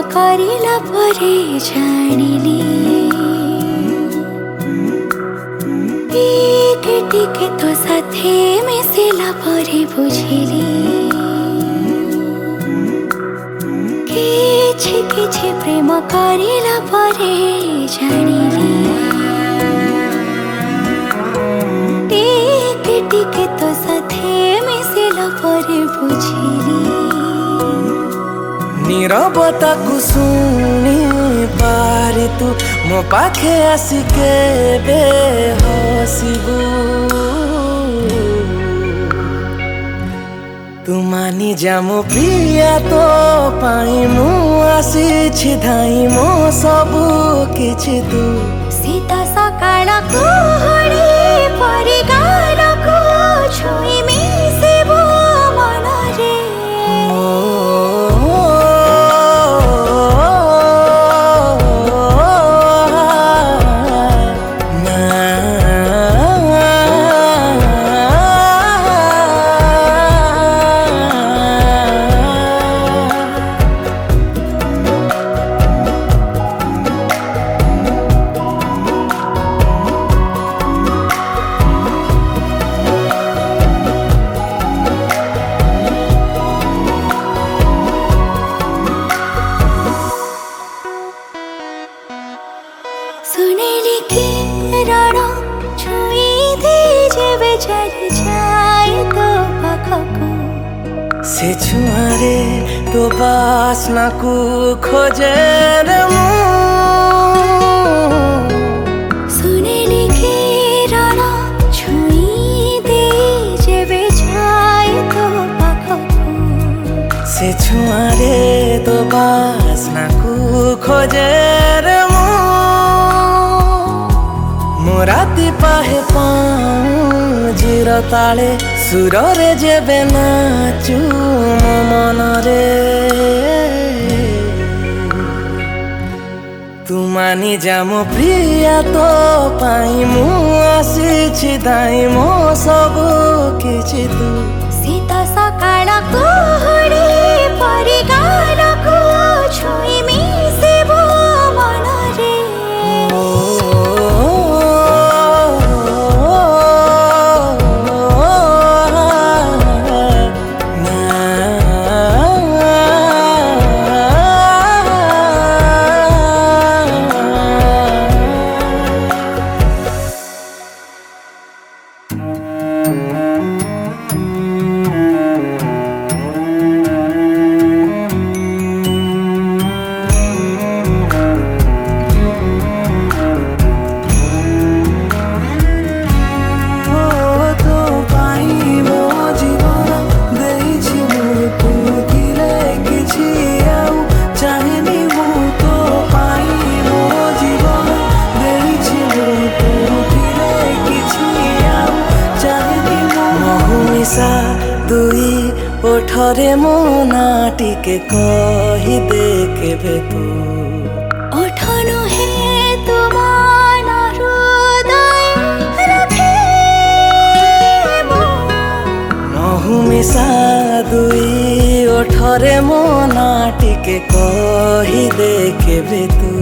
କରିଲା ପରେ ଜାଣିଲି ଟିକେ ଟିକେ ତୋ ସାଥେ ମିଶିଲା ପରେ ବୁଝିଲି କିଛି କିଛି ପ୍ରେମ କରିଲା ପରେ ଜାଣିଲି ଟିକେ ଟିକେ ତୋ ସାଥେ ମିଶିଲା ପରେ ବୁଝିଲି नीरवता को सुनी पारी तू मो पाखे आसिके हसिबू तू मानी जा मो प्रिया तो पाई मु आसी धाई मो सबू किछि तू सीता सकाळ कुहड़ी परि गाल को छुई मिसिबो मन रे सुनेली कि रण छुई दे जेबे चली जाए तो पाखकू से छुआरे तो बासना को खोजे रे मु सुनेली कि रण छुई दे जेबे जाए तो पाखकू से छुआरे तो बासना को खोजे रे राति पाहे पाऊँ जीर ताले सुर रे जेबे नाचू मो मन रे तू मानी जा मो प्रिया तो पाई मु आसी दाई मो सबू किछि तू सीता सकाळ कुहड़ी परि गाल को छुई मिसिबो मन रे दुई ओठरे मो नाटिके कही दे केबे तू ओठनो हे तुमान हृदय रखे महु मिसा दुई ओठरे मो नाटिके कही दे केबे तू